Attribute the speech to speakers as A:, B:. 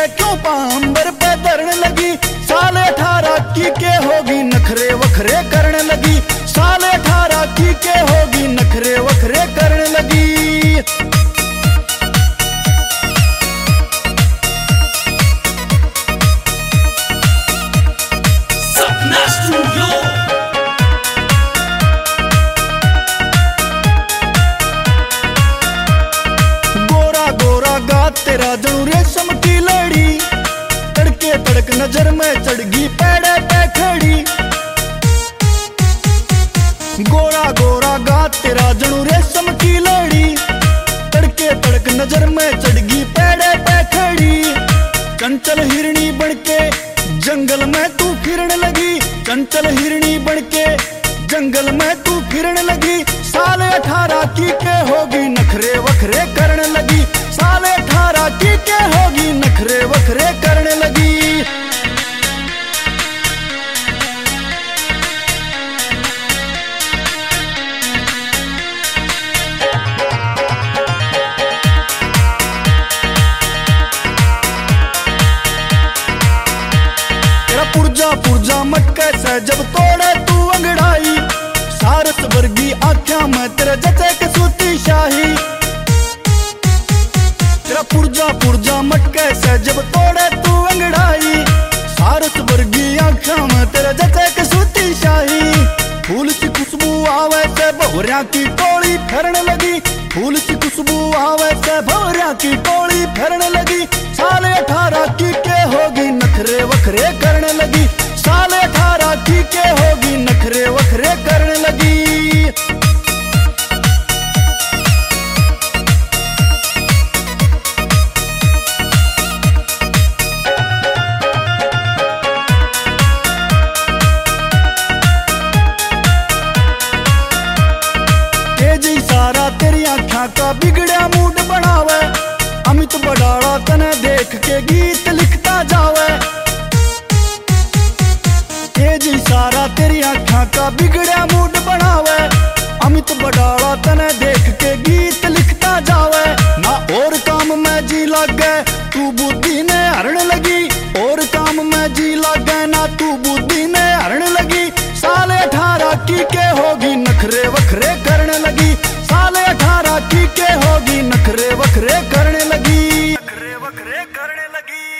A: क्यों पांबर पे धरने लगी। साले 18 की के होगी नखरे वखरे करने लगी। साले 18 की के होगी नखरे वखरे करने लगी। तेरा जनू रेशम की लड़ी, तड़के तड़क नजर में चढ़गी पेड़े पे खड़ी। गोरा गोरा गात तेरा जनू रेशम की लड़ी, तड़के तड़क नजर में चढ़गी पेड़े पे खड़ी। चंचल हिरणी बनके जंगल में तू फिरने लगी। चंचल हिरणी बनके जंगल में तू फिरने लगी। साले 18 की के होगी नखरे वखरे करने लगी। साले 18 की के होगी नखरे वखरे करने लगी। तेरा पुर्जा पुर्जा मटके से जब तोड़े तू अंगड़ाई। सारस वर्गी आँखों में तेरे जचे के सूती शाही। तेरा पुर्जा पुर्जा मटके से जब तोड़े तू अंगड़ाई। सारस वर्गी आँखों में तेरे जचे के सूती शाही। फूल सी खुशबू आवे से भौरिया की टोली फिरने लगी। फूल सी खुशबू आवे से भौरिया की टोली फिरने लगी। साले 18 की के होगी नखरे वखरे करने लगी। साले 18 की के होगी नखरे वखरे करने लगी। सारा तेरी आँखों का बिगड़िया मूड बनावे। अमित बड़ाड़ा तने देख के गीत लिखता जावे। तेजी सारा तेरी आँखों का बिगड़िया मूड बनावे। अमित बड़ाड़ा तने देख के गीत लिखता जावे। ना और काम में जी लगे तू बुद्धि ने हरने लगी। और काम में जी लगे ना तू बुद्धि ने हरने लगी। साले 18 की के होगी नखरे वखरे करने लगी। साले 18 की के होगी नखरे वखरे करने